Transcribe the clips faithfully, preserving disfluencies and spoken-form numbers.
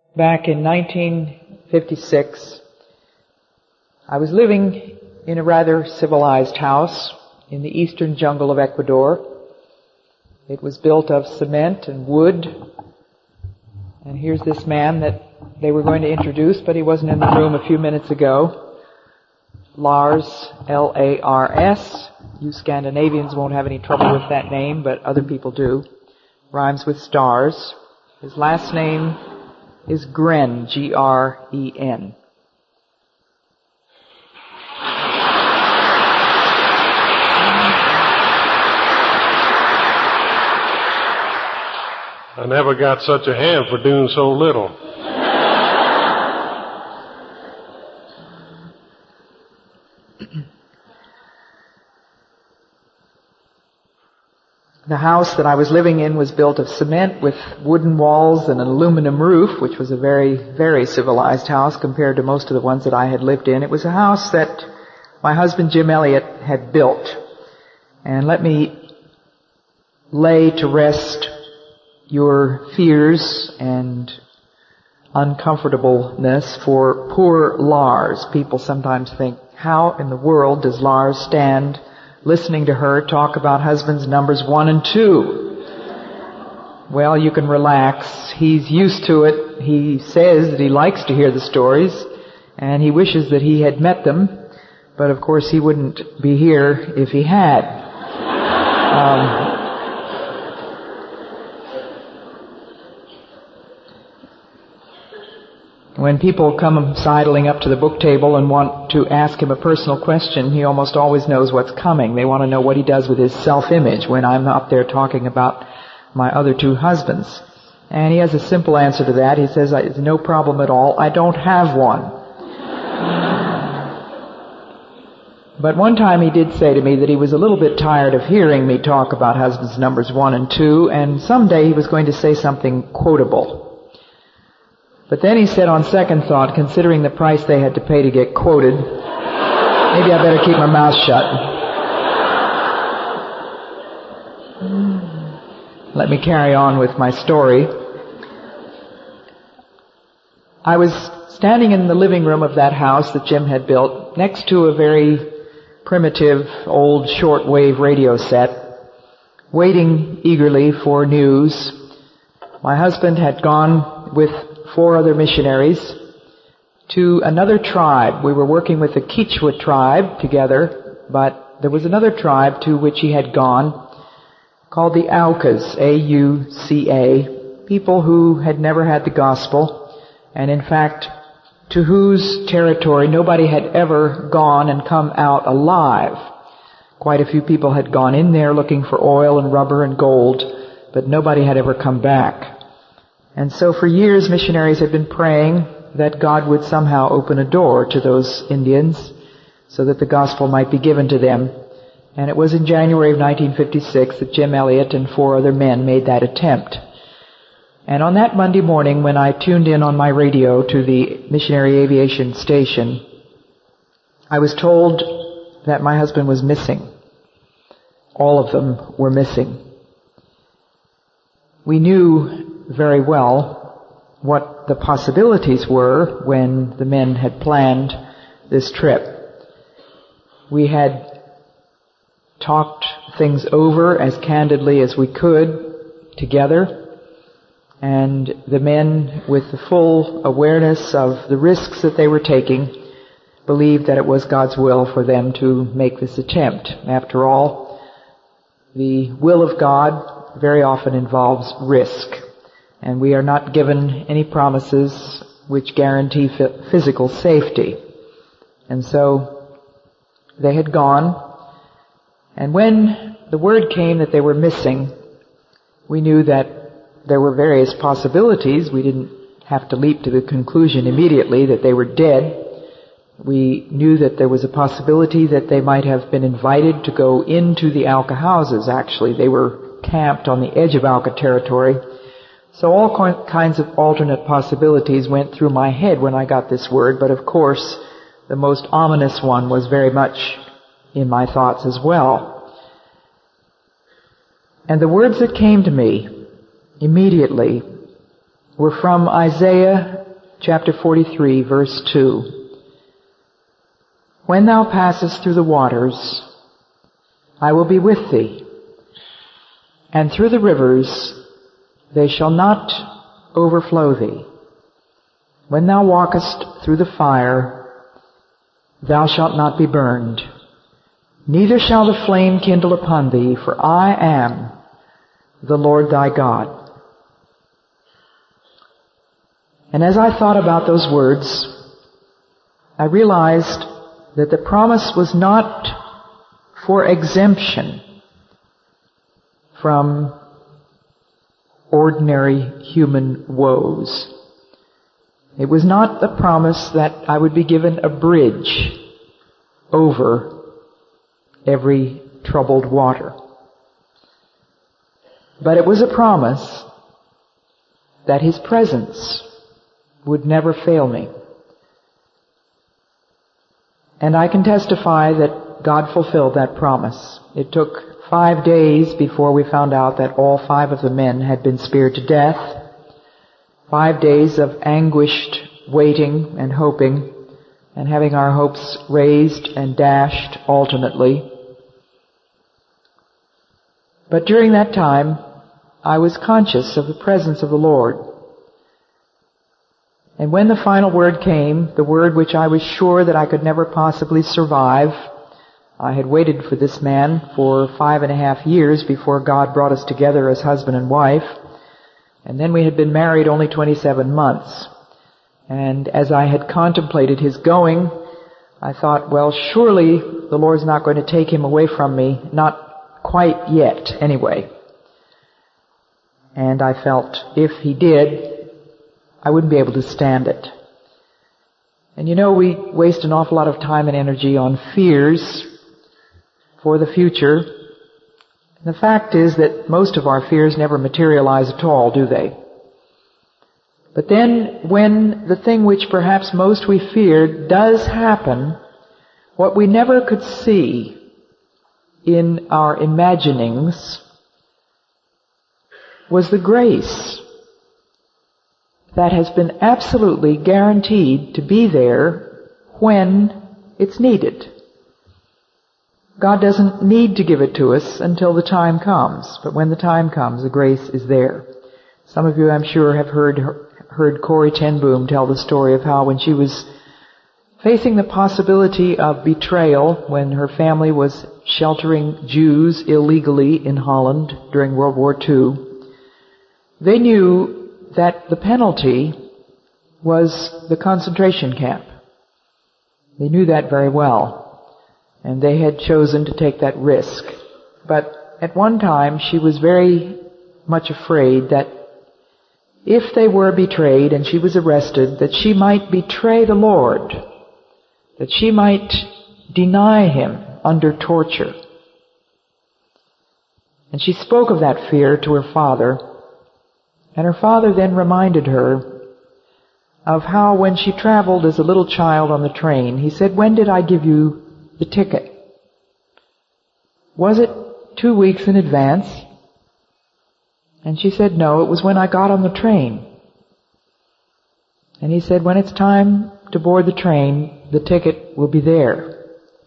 Back in nineteen fifty-six, I was living in a rather civilized house in the eastern jungle of Ecuador. It was built of cement and wood. And here's this man that they were going to introduce, but he wasn't in the room a few minutes ago. Lars, L A R S. You Scandinavians won't have any trouble with that name, but other people do. Rhymes with stars. His last name is Gren, G R E N. I never got such a hand for doing so little. The house that I was living in was built of cement with wooden walls and an aluminum roof, which was a very, very civilized house compared to most of the ones that I had lived in. It was a house that my husband Jim Elliot had built. And let me lay to rest your fears and uncomfortableness for poor Lars. People sometimes think, how in the world does Lars stand listening to her talk about husbands numbers one and two? Well, you can relax. He's used to it. He says that he likes to hear the stories, and he wishes that he had met them, but of course he wouldn't be here if he had. Um, When people come sidling up to the book table and want to ask him a personal question, he almost always knows what's coming. They want to know what he does with his self-image when I'm up there talking about my other two husbands. And he has a simple answer to that. He says, it's no problem at all. I don't have one. But one time he did say to me that he was a little bit tired of hearing me talk about husbands numbers one and two, and someday he was going to say something quotable. But then he said, on second thought, considering the price they had to pay to get quoted, maybe I better keep my mouth shut. Let me carry on with my story. I was standing in the living room of that house that Jim had built, next to a very primitive old shortwave radio set, waiting eagerly for news. My husband had gone with four other missionaries to another tribe. We were working with the Quechua tribe together, but there was another tribe to which he had gone called the Aucas, A U C A, people who had never had the gospel, and in fact, to whose territory nobody had ever gone and come out alive. Quite a few people had gone in there looking for oil and rubber and gold, but nobody had ever come back. And so for years missionaries had been praying that God would somehow open a door to those Indians so that the gospel might be given to them. And it was in January of nineteen fifty-six that Jim Elliot and four other men made that attempt. And on that Monday morning when I tuned in on my radio to the missionary aviation station, I was told that my husband was missing. All of them were missing. We knew very well what the possibilities were when the men had planned this trip. We had talked things over as candidly as we could together, and the men, with the full awareness of the risks that they were taking, believed that it was God's will for them to make this attempt. After all, the will of God very often involves risk. And we are not given any promises which guarantee f- physical safety. And so they had gone. And when the word came that they were missing, we knew that there were various possibilities. We didn't have to leap to the conclusion immediately that they were dead. We knew that there was a possibility that they might have been invited to go into the Auca houses, actually. They were camped on the edge of Auca territory. So all kinds of alternate possibilities went through my head when I got this word, but of course the most ominous one was very much in my thoughts as well. And the words that came to me immediately were from Isaiah chapter forty-three, verse two. When thou passest through the waters, I will be with thee, and through the rivers, they shall not overflow thee. When thou walkest through the fire, thou shalt not be burned, neither shall the flame kindle upon thee, for I am the Lord thy God. And as I thought about those words, I realized that the promise was not for exemption from ordinary human woes. It was not the promise that I would be given a bridge over every troubled water. But it was a promise that His presence would never fail me. And I can testify that God fulfilled that promise. It took five days before we found out that all five of the men had been speared to death. Five days of anguished waiting and hoping, and having our hopes raised and dashed alternately. But during that time, I was conscious of the presence of the Lord. And when the final word came, the word which I was sure that I could never possibly survive, I had waited for this man for five and a half years before God brought us together as husband and wife. And then we had been married only twenty-seven months. And as I had contemplated his going, I thought, well, surely the Lord's not going to take him away from me, not quite yet, anyway. And I felt if he did, I wouldn't be able to stand it. And you know, we waste an awful lot of time and energy on fears for the future. The fact is that most of our fears never materialize at all, do they? But then, when the thing which perhaps most we feared does happen, what we never could see in our imaginings was the grace that has been absolutely guaranteed to be there when it's needed. God doesn't need to give it to us until the time comes, but when the time comes, the grace is there. Some of you, I'm sure, have heard heard Corrie ten Boom tell the story of how when she was facing the possibility of betrayal when her family was sheltering Jews illegally in Holland during World War Two, they knew that the penalty was the concentration camp. They knew that very well. And they had chosen to take that risk. But at one time, she was very much afraid that if they were betrayed and she was arrested, that she might betray the Lord, that she might deny Him under torture. And she spoke of that fear to her father, and her father then reminded her of how when she traveled as a little child on the train, he said, "When did I give you the ticket? Was it two weeks in advance?" And she said, "No, it was when I got on the train." And he said, "When it's time to board the train, the ticket will be there."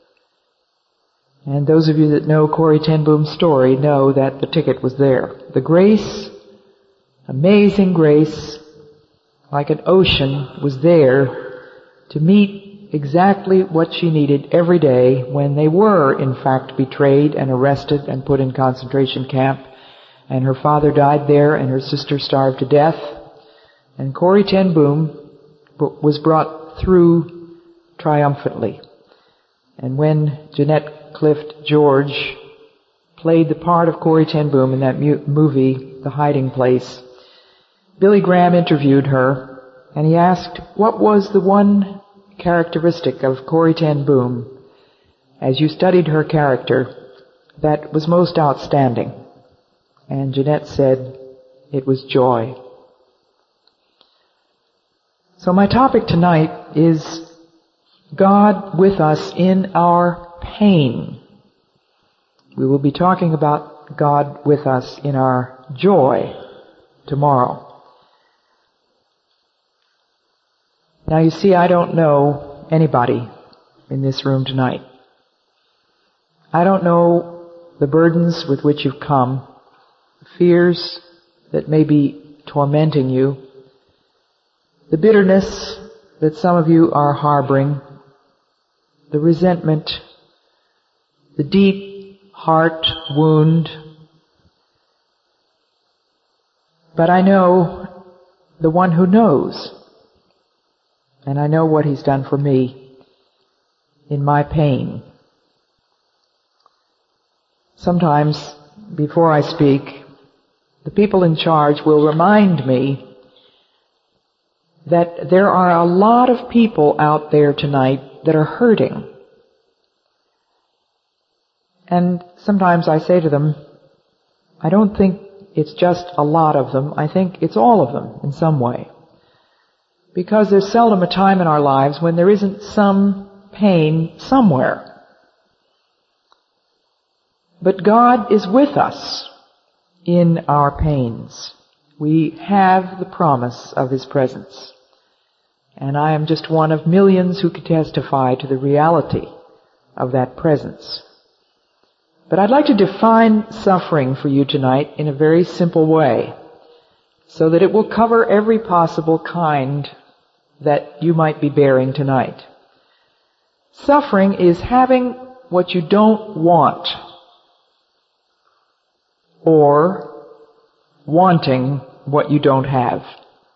And those of you that know Corrie ten Boom's story know that the ticket was there. The grace, amazing grace, like an ocean, was there to meet exactly what she needed every day when they were, in fact, betrayed and arrested and put in concentration camp. And her father died there and her sister starved to death. And Corrie ten Boom was brought through triumphantly. And when Jeanette Clift George played the part of Corrie ten Boom in that mu- movie, The Hiding Place, Billy Graham interviewed her and he asked, what was the one characteristic of Corrie ten Boom, as you studied her character, that was most outstanding? And Jeanette said, it was joy. So my topic tonight is God with us in our pain. We will be talking about God with us in our joy tomorrow. Now you see, I don't know anybody in this room tonight. I don't know the burdens with which you've come, the fears that may be tormenting you, the bitterness that some of you are harboring, the resentment, the deep heart wound. But I know the one who knows, and I know what He's done for me in my pain. Sometimes, before I speak, the people in charge will remind me that there are a lot of people out there tonight that are hurting. And sometimes I say to them, I don't think it's just a lot of them. I think it's all of them in some way. Because there's seldom a time in our lives when there isn't some pain somewhere. But God is with us in our pains. We have the promise of His presence. And I am just one of millions who can testify to the reality of that presence. But I'd like to define suffering for you tonight in a very simple way, so that it will cover every possible kind that you might be bearing tonight. Suffering is having what you don't want, or wanting what you don't have.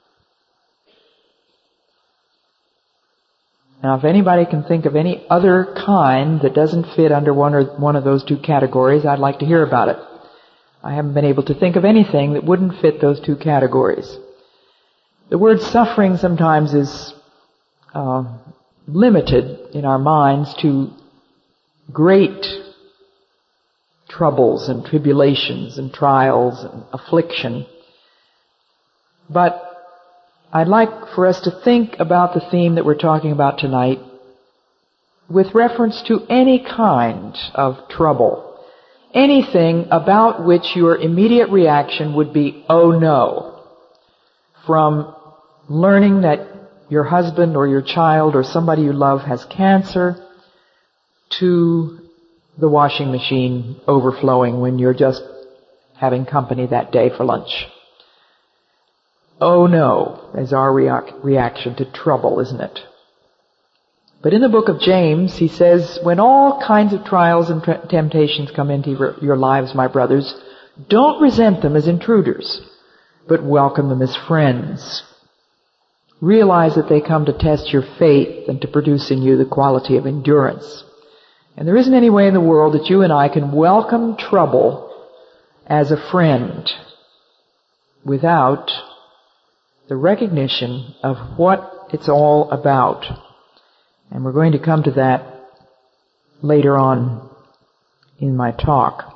Now, if anybody can think of any other kind that doesn't fit under one or one of those two categories, I'd like to hear about it. I haven't been able to think of anything that wouldn't fit those two categories. The word suffering sometimes is uh, limited in our minds to great troubles and tribulations and trials and affliction. But I'd like for us to think about the theme that we're talking about tonight with reference to any kind of trouble. Anything about which your immediate reaction would be, oh no. From learning that your husband or your child or somebody you love has cancer, to the washing machine overflowing when you're just having company that day for lunch. Oh no, is our reac- reaction to trouble, isn't it? But in the book of James, he says, when all kinds of trials and t- temptations come into your, your lives, my brothers, don't resent them as intruders, but welcome them as friends. Realize that they come to test your faith and to produce in you the quality of endurance. And there isn't any way in the world that you and I can welcome trouble as a friend without the recognition of what it's all about. And we're going to come to that later on in my talk.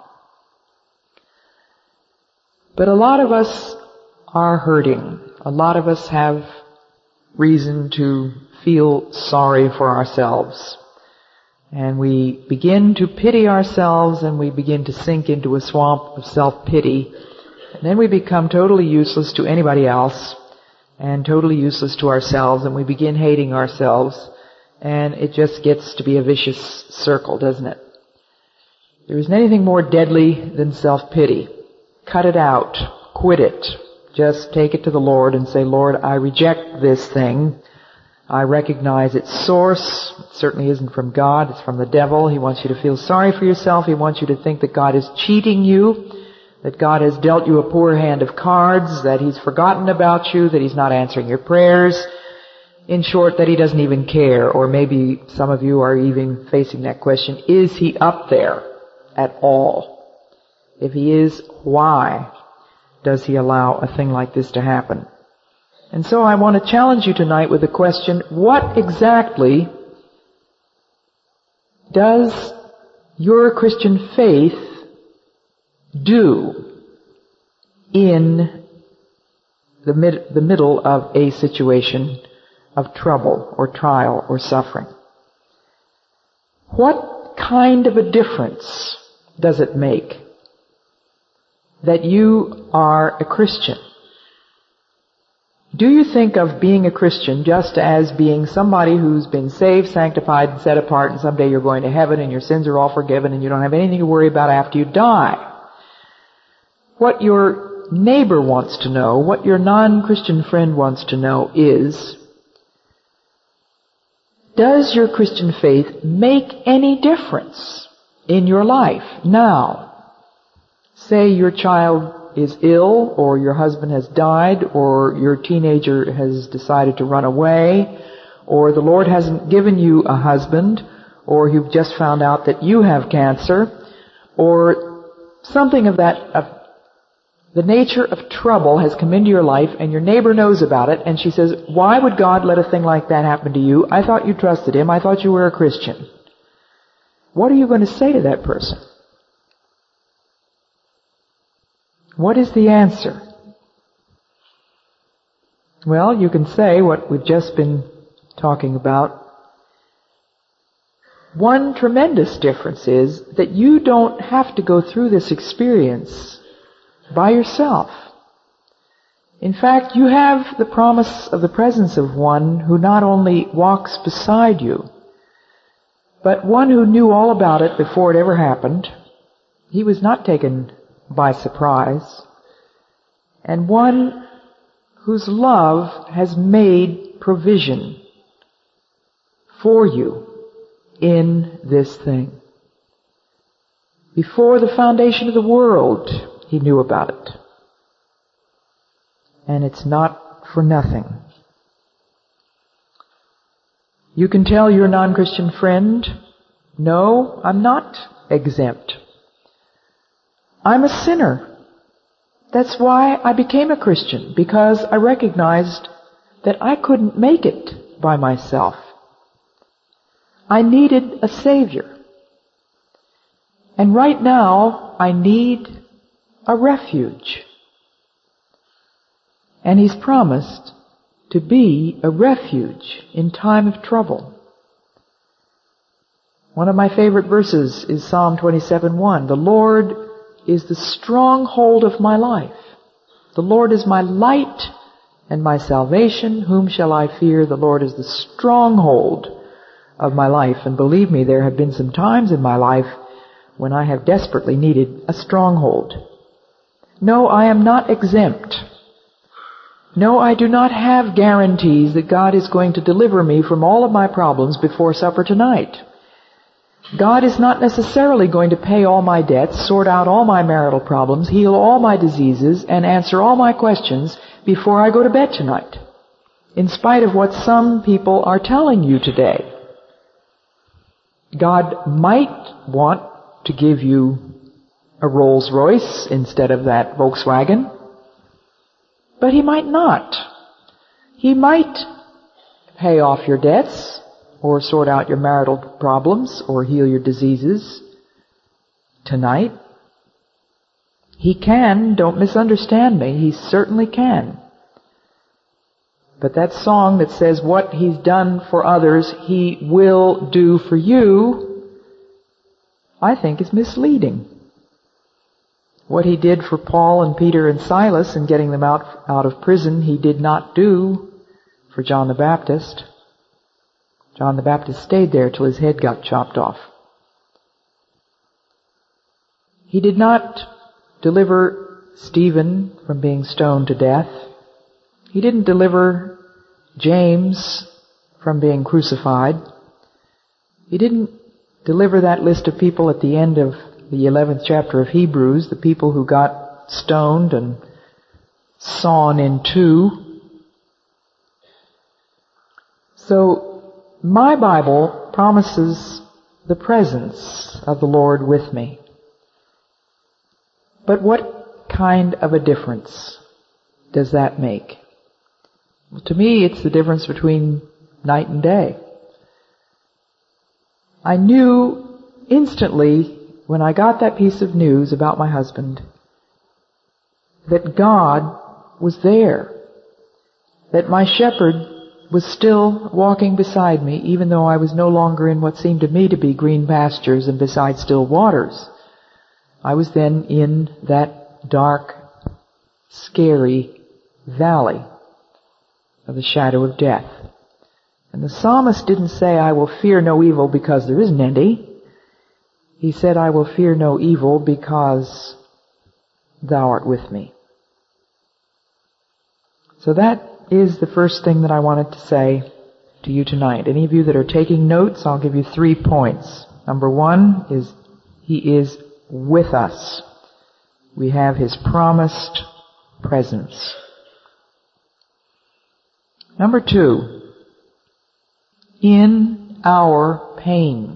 But a lot of us are hurting. A lot of us have reason to feel sorry for ourselves. And we begin to pity ourselves, and we begin to sink into a swamp of self-pity. And then we become totally useless to anybody else and totally useless to ourselves, and we begin hating ourselves, and it just gets to be a vicious circle, doesn't it? There isn't anything more deadly than self-pity. Cut it out. Quit it. Just take it to the Lord and say, Lord, I reject this thing. I recognize its source. It certainly isn't from God. It's from the devil. He wants you to feel sorry for yourself. He wants you to think that God is cheating you, that God has dealt you a poor hand of cards, that He's forgotten about you, that He's not answering your prayers. In short, that He doesn't even care. Or maybe some of you are even facing that question, is He up there at all? If He is, why does He allow a thing like this to happen? And so I want to challenge you tonight with the question, what exactly does your Christian faith do in the, mid, the middle of a situation of trouble or trial or suffering? What kind of a difference does it make that you are a Christian? Do you think of being a Christian just as being somebody who's been saved, sanctified, and set apart, and someday you're going to heaven and your sins are all forgiven and you don't have anything to worry about after you die? What your neighbor wants to know, what your non-Christian friend wants to know is, does your Christian faith make any difference in your life now? Say your child is ill, or your husband has died, or your teenager has decided to run away, or the Lord hasn't given you a husband, or you've just found out that you have cancer, or something of that, of the nature of trouble has come into your life and your neighbor knows about it, and she says, why would God let a thing like that happen to you? I thought you trusted Him. I thought you were a Christian. What are you going to say to that person? What is the answer? Well, you can say what we've just been talking about. One tremendous difference is that you don't have to go through this experience by yourself. In fact, you have the promise of the presence of one who not only walks beside you, but one who knew all about it before it ever happened. He was not taken by surprise, and one whose love has made provision for you in this thing. Before the foundation of the world, He knew about it. And it's not for nothing. You can tell your non-Christian friend, no, I'm not exempt. I'm a sinner. That's why I became a Christian, because I recognized that I couldn't make it by myself. I needed a Savior. And right now, I need a refuge. And He's promised to be a refuge in time of trouble. One of my favorite verses is Psalm twenty-seven one. The Lord is the stronghold of my life. The Lord is my light and my salvation. Whom shall I fear? The Lord is the stronghold of my life. And believe me, there have been some times in my life when I have desperately needed a stronghold. No, I am not exempt. No, I do not have guarantees that God is going to deliver me from all of my problems before supper tonight. God is not necessarily going to pay all my debts, sort out all my marital problems, heal all my diseases, and answer all my questions before I go to bed tonight, in spite of what some people are telling you today. God might want to give you a Rolls Royce instead of that Volkswagen, but He might not. He might pay off your debts, or sort out your marital problems, or heal your diseases tonight. He can, don't misunderstand me, He certainly can. But that song that says what He's done for others, He will do for you, I think is misleading. What He did for Paul and Peter and Silas in getting them out, out of prison, He did not do for John the Baptist. John the Baptist stayed there till his head got chopped off. He did not deliver Stephen from being stoned to death. He didn't deliver James from being crucified. He didn't deliver that list of people at the end of the eleventh chapter of Hebrews, the people who got stoned and sawn in two. So, my Bible promises the presence of the Lord with me. But what kind of a difference does that make? Well, to me, it's the difference between night and day. I knew instantly when I got that piece of news about my husband that God was there, that my shepherd was still walking beside me, even though I was no longer in what seemed to me to be green pastures and beside still waters. I was then in that dark, scary valley. of the shadow of death. And the psalmist didn't say, I will fear no evil because there isn't any. He said, I will fear no evil because thou art with me. So that is the first thing that I wanted to say to you tonight. Any of you that are taking notes, I'll give you three points. Number one is He is with us. We have His promised presence. Number two, in our pain.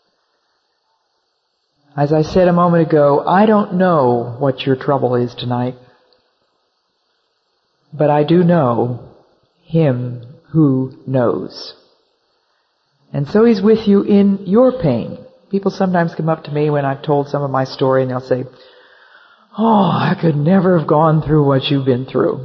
As I said a moment ago, I don't know what your trouble is tonight, but I do know Him who knows. And so He's with you in your pain. People sometimes come up to me when I've told some of my story and they'll say, oh, I could never have gone through what you've been through.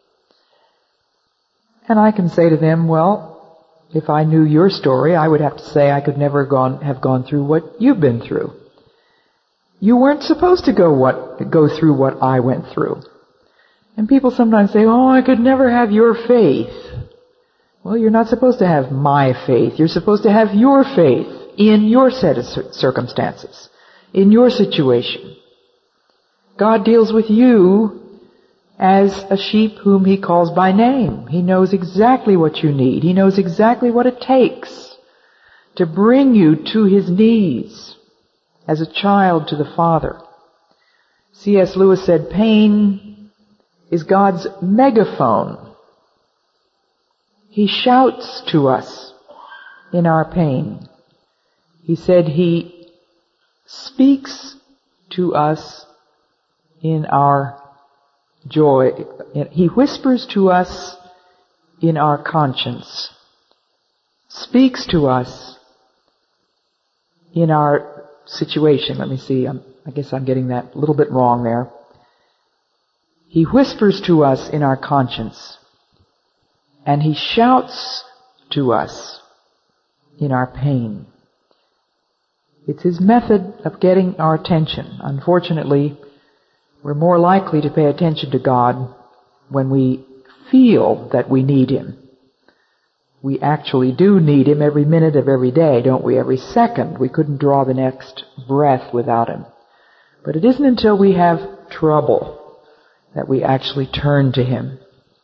And I can say to them, well, if I knew your story, I would have to say I could never gone, have gone through what you've been through. You weren't supposed to go what, go through what I went through. And people sometimes say, oh, I could never have your faith. Well, you're not supposed to have my faith. You're supposed to have your faith in your set of circumstances, in your situation. God deals with you as a sheep whom He calls by name. He knows exactly what you need. He knows exactly what it takes to bring you to His knees as a child to the Father. C S Lewis said, pain is God's megaphone. He shouts to us in our pain. He said He speaks to us in our joy. He whispers to us in our conscience. Speaks to us in our situation. Let me see. I'm, I guess I'm getting that a little bit wrong there. He whispers to us in our conscience. And He shouts to us in our pain. It's His method of getting our attention. Unfortunately, we're more likely to pay attention to God when we feel that we need Him. We actually do need Him every minute of every day, don't we? Every second. We couldn't draw the next breath without Him. But it isn't until we have trouble that we actually turn to Him.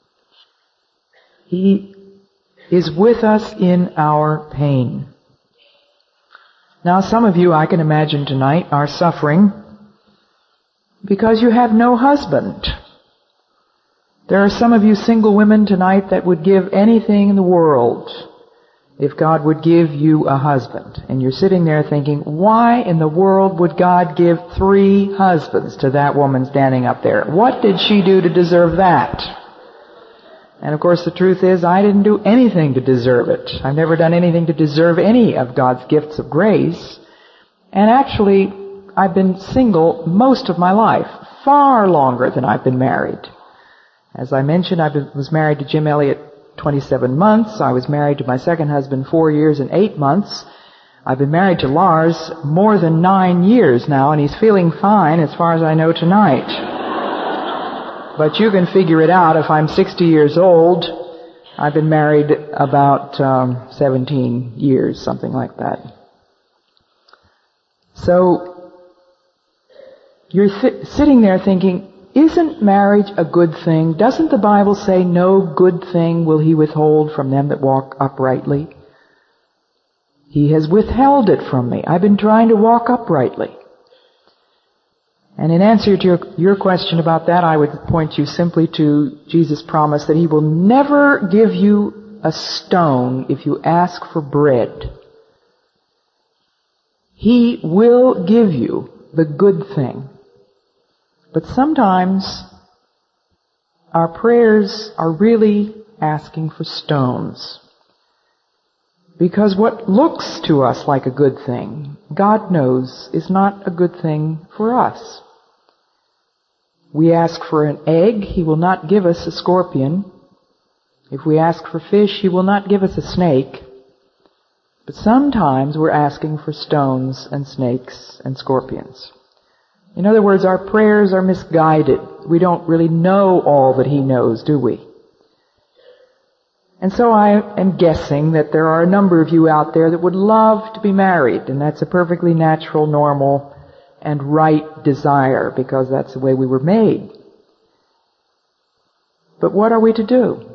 He is with us in our pain. Now, some of you, I can imagine tonight, are suffering because you have no husband. There are some of you single women tonight that would give anything in the world if God would give you a husband. And you're sitting there thinking, why in the world would God give three husbands to that woman standing up there? What did she do to deserve that? And of course the truth is, I didn't do anything to deserve it. I've never done anything to deserve any of God's gifts of grace. And actually, I've been single most of my life, far longer than I've been married. As I mentioned, I was married to Jim Elliott twenty-seven months. I was married to my second husband four years and eight months. I've been married to Lars more than nine years now, and he's feeling fine as far as I know tonight. But you can figure it out. If I'm sixty years old, I've been married about um, seventeen years, something like that. So you're th- sitting there thinking, isn't marriage a good thing? Doesn't the Bible say no good thing will He withhold from them that walk uprightly? He has withheld it from me. I've been trying to walk uprightly. And in answer to your, your question about that, I would point you simply to Jesus' promise that He will never give you a stone if you ask for bread. He will give you the good thing. But sometimes our prayers are really asking for stones. Because what looks to us like a good thing, God knows is not a good thing for us. We ask for an egg, He will not give us a scorpion. If we ask for fish, He will not give us a snake. But sometimes we're asking for stones and snakes and scorpions. In other words, our prayers are misguided. We don't really know all that He knows, do we? And so I am guessing that there are a number of you out there that would love to be married, and that's a perfectly natural, normal, and right desire, because that's the way we were made. But what are we to do?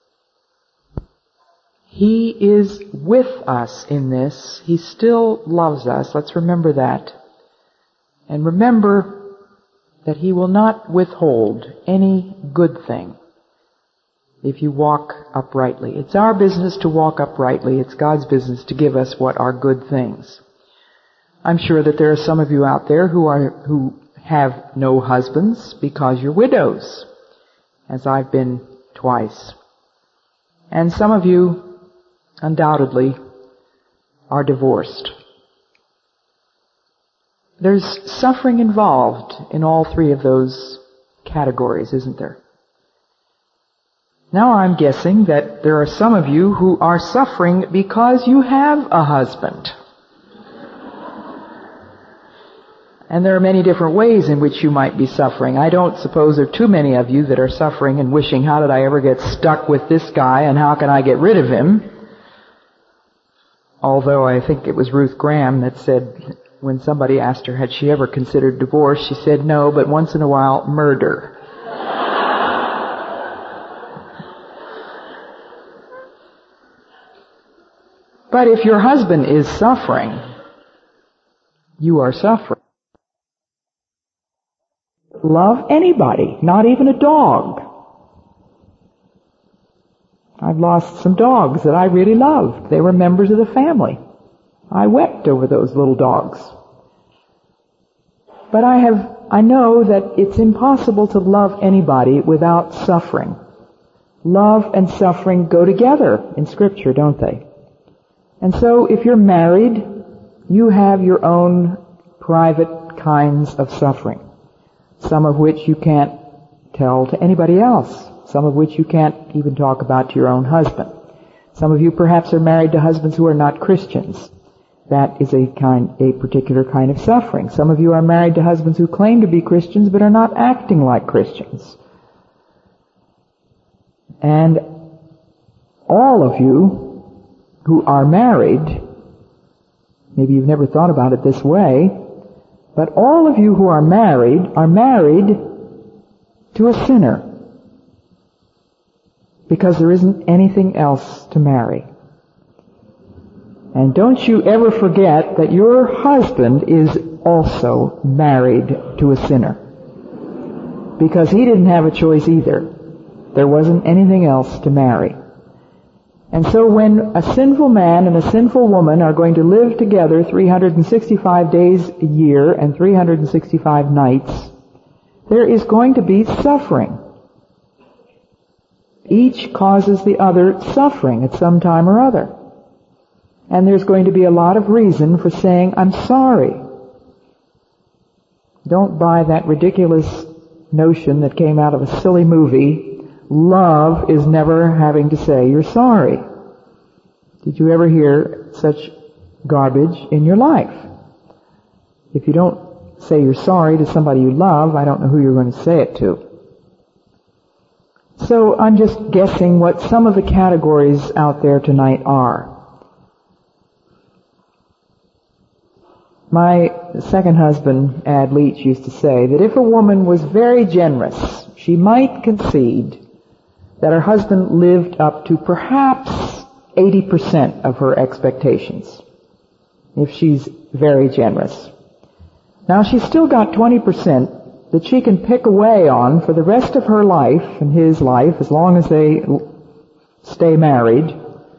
He is with us in this. He still loves us. Let's remember that. And remember that He will not withhold any good thing if you walk uprightly. It's our business to walk uprightly. It's God's business to give us what are good things. I'm sure that there are some of you out there who are who have no husbands because you're widows, as I've been twice. And some of you undoubtedly are divorced. There's suffering involved in all three of those categories, isn't there? Now I'm guessing that there are some of you who are suffering because you have a husband. And there are many different ways in which you might be suffering. I don't suppose there are too many of you that are suffering and wishing, how did I ever get stuck with this guy and how can I get rid of him? Although I think it was Ruth Graham that said, when somebody asked her, had she ever considered divorce, she said no, but once in a while, murder. But if your husband is suffering, you are suffering. Love anybody, not even a dog. I've lost some dogs that I really loved. They were members of the family. I wept over those little dogs. But I have, I know that it's impossible to love anybody without suffering. Love and suffering go together in Scripture, don't they? And so if you're married, you have your own private kinds of suffering, some of which you can't tell to anybody else, some of which you can't even talk about to your own husband. Some of you perhaps are married to husbands who are not Christians. That is a kind, a particular kind of suffering. Some of you are married to husbands who claim to be Christians but are not acting like Christians. And all of you who are married, maybe you've never thought about it this way, but all of you who are married are married to a sinner, because there isn't anything else to marry. And don't you ever forget that your husband is also married to a sinner, because he didn't have a choice either. There wasn't anything else to marry. And so when a sinful man and a sinful woman are going to live together three hundred sixty-five days a year and three hundred sixty-five nights, there is going to be suffering. Each causes the other suffering at some time or other. And there's going to be a lot of reason for saying, I'm sorry. Don't buy that ridiculous notion that came out of a silly movie. Love is never having to say you're sorry. Did you ever hear such garbage in your life? If you don't say you're sorry to somebody you love, I don't know who you're going to say it to. So I'm just guessing what some of the categories out there tonight are. My second husband, Ad Leach, used to say that if a woman was very generous, she might concede that her husband lived up to perhaps eighty percent of her expectations, if she's very generous. Now she's still got twenty percent that she can pick away on for the rest of her life and his life, as long as they stay married.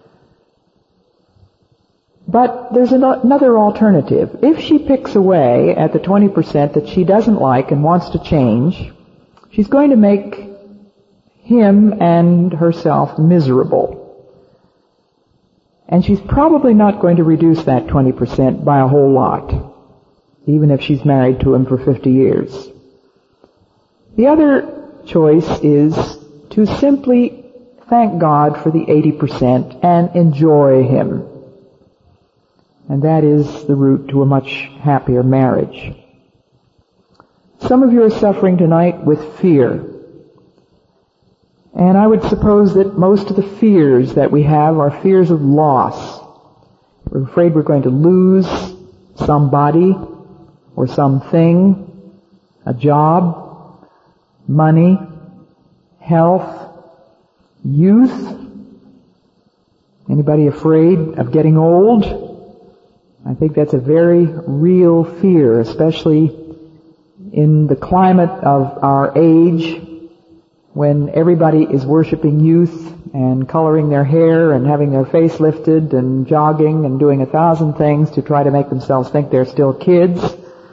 But there's another alternative. If she picks away at the twenty percent that she doesn't like and wants to change, she's going to make him and herself miserable. And she's probably not going to reduce that twenty percent by a whole lot, even if she's married to him for fifty years. The other choice is to simply thank God for the eighty percent and enjoy him. And that is the route to a much happier marriage. Some of you are suffering tonight with fear. And I would suppose that most of the fears that we have are fears of loss. We're afraid we're going to lose somebody or something, a job, money, health, youth. Anybody afraid of getting old? I think that's a very real fear, especially in the climate of our age, when everybody is worshiping youth and coloring their hair and having their face lifted and jogging and doing a thousand things to try to make themselves think they're still kids,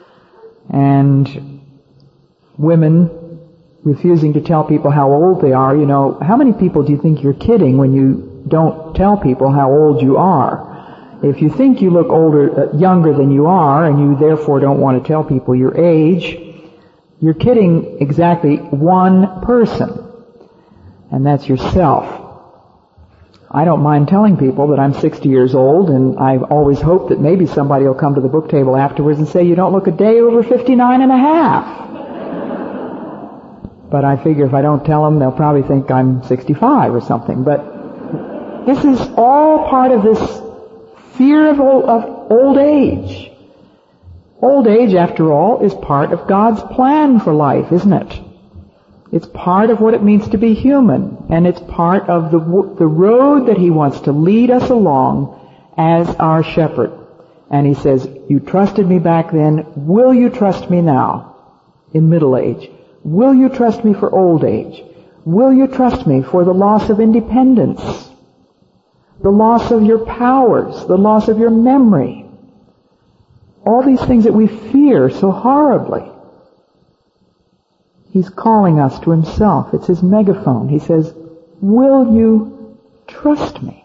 and women refusing to tell people how old they are. You know, how many people do you think you're kidding when you don't tell people how old you are? If you think you look older, uh, younger than you are, and you therefore don't want to tell people your age, you're kidding exactly one person, and that's yourself. I don't mind telling people that I'm sixty years old, and I always hope that maybe somebody will come to the book table afterwards and say, you don't look a day over fifty-nine and a half. But I figure if I don't tell them, they'll probably think I'm sixty-five or something. But this is all part of this fear of old, of old age. Old age, after all, is part of God's plan for life, isn't it? It's part of what it means to be human, and it's part of the the road that He wants to lead us along as our shepherd. And He says, you trusted me back then, will you trust me now in middle age? Will you trust me for old age? Will you trust me for the loss of independence, the loss of your powers, the loss of your memory? All these things that we fear so horribly. He's calling us to Himself. It's His megaphone. He says, will you trust me?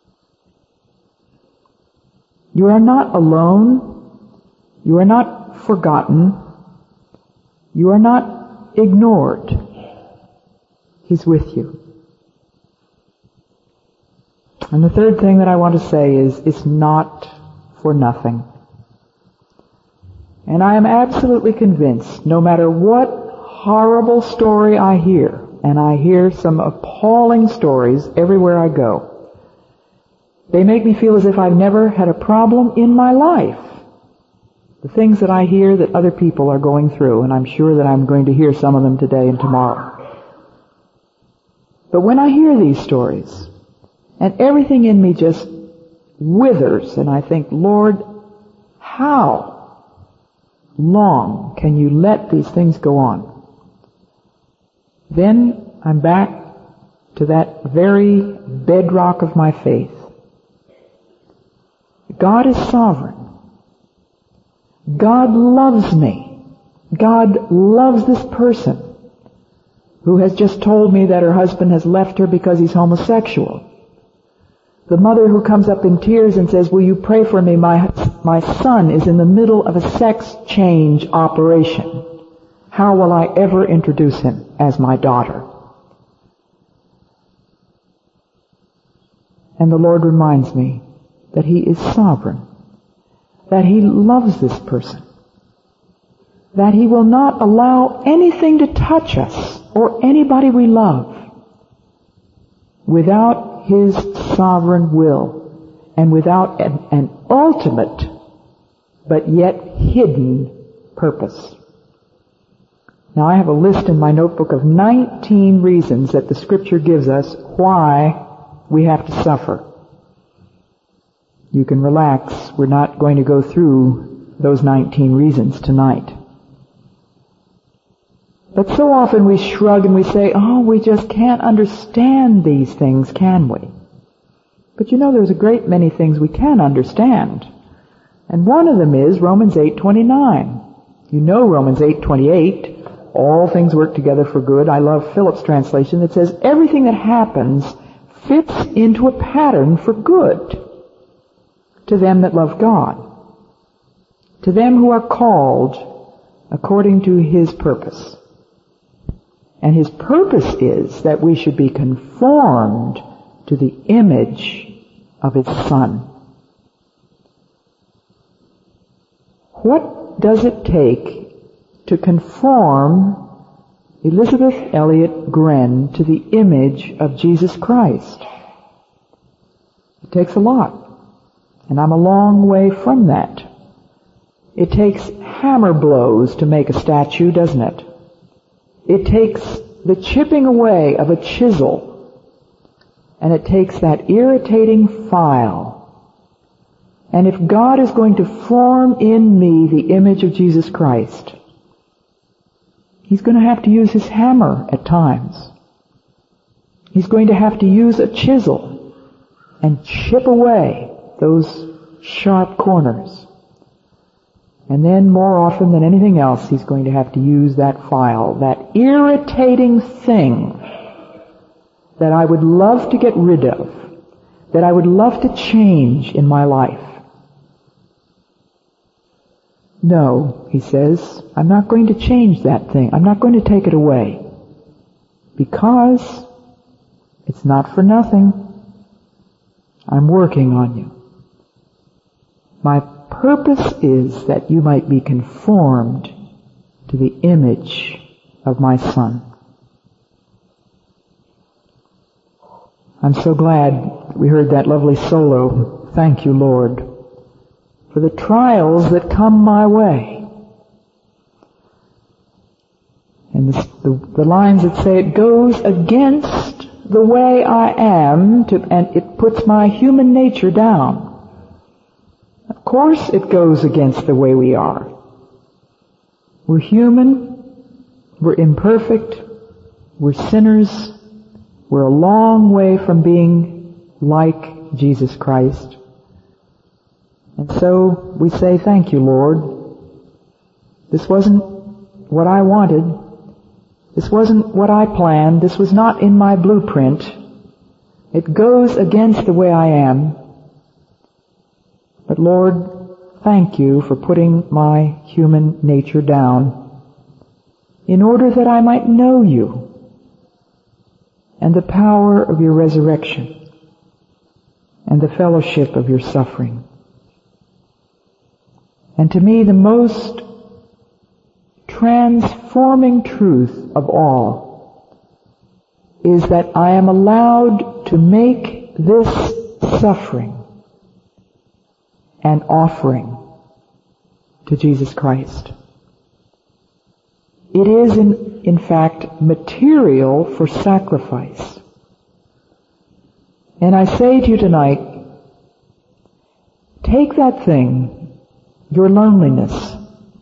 You are not alone. You are not forgotten. You are not ignored. He's with you. And the third thing that I want to say is, it's not for nothing. And I am absolutely convinced, no matter what horrible story I hear, and I hear some appalling stories everywhere I go, they make me feel as if I've never had a problem in my life. The things that I hear that other people are going through, and I'm sure that I'm going to hear some of them today and tomorrow. But when I hear these stories, and everything in me just withers, and I think, Lord, how long can you let these things go on? Then I'm back to that very bedrock of my faith. God is sovereign. God loves me. God loves this person who has just told me that her husband has left her because he's homosexual. The mother who comes up in tears and says, will you pray for me? My, my son is in the middle of a sex change operation. How will I ever introduce him as my daughter? And the Lord reminds me that He is sovereign, that He loves this person, that He will not allow anything to touch us or anybody we love without His sovereign will and without an, an ultimate but yet hidden purpose. Now I have a list in my notebook of nineteen reasons that the Scripture gives us why we have to suffer. You can relax. We're not going to go through those nineteen reasons tonight. But so often we shrug and we say, oh, we just can't understand these things, can we? But you know, there's a great many things we can understand. And one of them is Romans eight twenty-nine. You know Romans eight twenty-eight. All things work together for good. I love Phillips' translation that says everything that happens fits into a pattern for good to them that love God, to them who are called according to His purpose. And His purpose is that we should be conformed to the image of His Son. What does it take to conform Elizabeth Elliot Gren to the image of Jesus Christ. It takes a lot, and I'm a long way from that. It takes hammer blows to make a statue, doesn't it? It takes the chipping away of a chisel, and it takes that irritating file. And if God is going to form in me the image of Jesus Christ, He's going to have to use His hammer at times. He's going to have to use a chisel and chip away those sharp corners. And then more often than anything else, He's going to have to use that file, that irritating thing that I would love to get rid of, that I would love to change in my life. No, He says, I'm not going to change that thing. I'm not going to take it away. Because it's not for nothing. I'm working on you. My purpose is that you might be conformed to the image of my Son. I'm so glad we heard that lovely solo. Thank you, Lord, for the trials that come my way. And the, the, the lines that say it goes against the way I am, to, and it puts my human nature down. Of course it goes against the way we are. We're human, we're imperfect, we're sinners, we're a long way from being like Jesus Christ. And so we say, thank you, Lord. This wasn't what I wanted. This wasn't what I planned. This was not in my blueprint. It goes against the way I am. But Lord, thank you for putting my human nature down in order that I might know you and the power of your resurrection and the fellowship of your suffering. And to me, the most transforming truth of all is that I am allowed to make this suffering an offering to Jesus Christ. It is, in, in fact, material for sacrifice. And I say to you tonight, take that thing, your loneliness,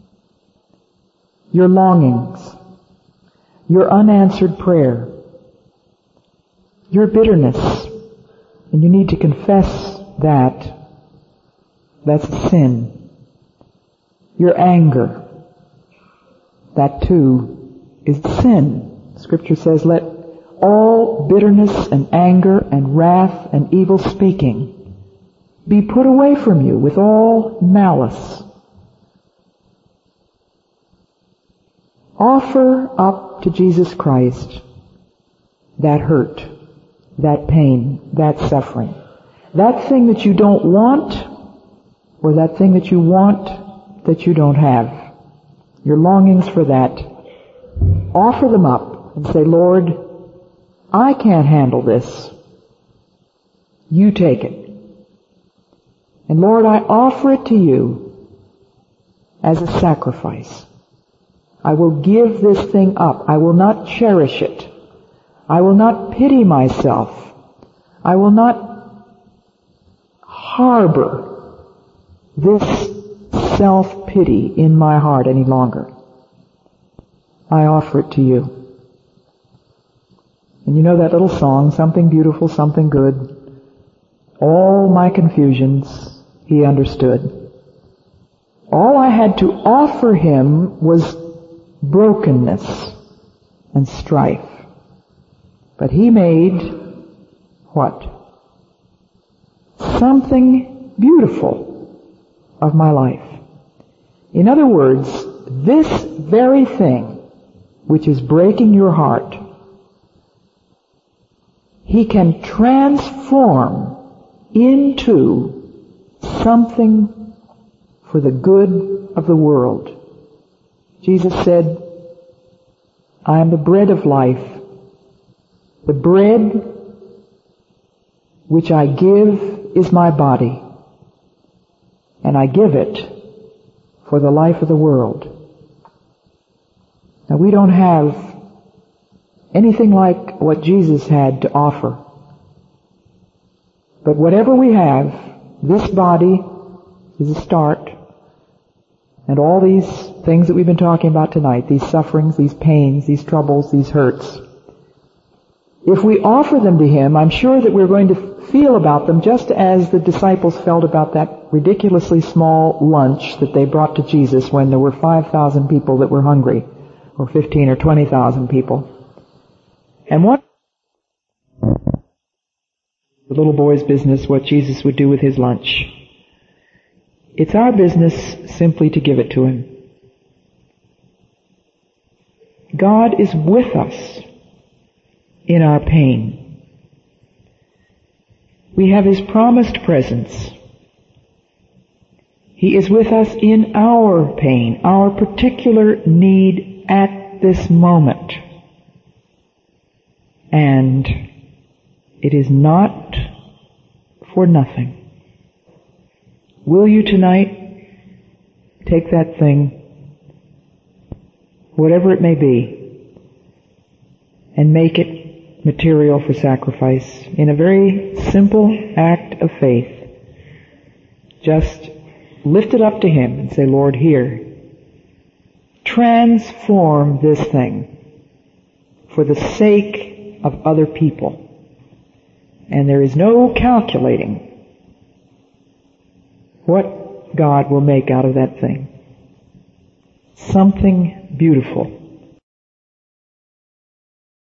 your longings, your unanswered prayer, your bitterness, and you need to confess that. That's a sin. Your anger, that too is sin. Scripture says, let all bitterness and anger and wrath and evil speaking be put away from you with all malice. Offer up to Jesus Christ that hurt, that pain, that suffering, that thing that you don't want, or that thing that you want that you don't have. Your longings for that. Offer them up and say, Lord, I can't handle this. You take it. And Lord, I offer it to you as a sacrifice. I will give this thing up. I will not cherish it. I will not pity myself. I will not harbor this self-pity in my heart any longer. I offer it to you. And you know that little song, something beautiful, something good. All my confusions He understood. All I had to offer Him was brokenness and strife. But He made what? Something beautiful of my life. In other words, this very thing which is breaking your heart, He can transform into something for the good of the world. Jesus said, I am the bread of life. The bread which I give is my body, and I give it for the life of the world. Now, we don't have anything like what Jesus had to offer. But whatever we have, this body is a start. And all these things that we've been talking about tonight, these sufferings, these pains, these troubles, these hurts, if we offer them to Him, I'm sure that we're going to feel about them just as the disciples felt about that ridiculously small lunch that they brought to Jesus when there were five thousand people that were hungry, or fifteen or twenty thousand people. And what the little boy's business, what Jesus would do with his lunch. It's our business simply to give it to Him. God is with us in our pain. We have His promised presence. He is with us in our pain, our particular need at this moment. And it is not for nothing. Will you tonight take that thing, whatever it may be, and make it material for sacrifice in a very simple act of faith? Just lift it up to Him and say, Lord, here, transform this thing for the sake of other people. And there is no calculating what God will make out of that thing. Something beautiful.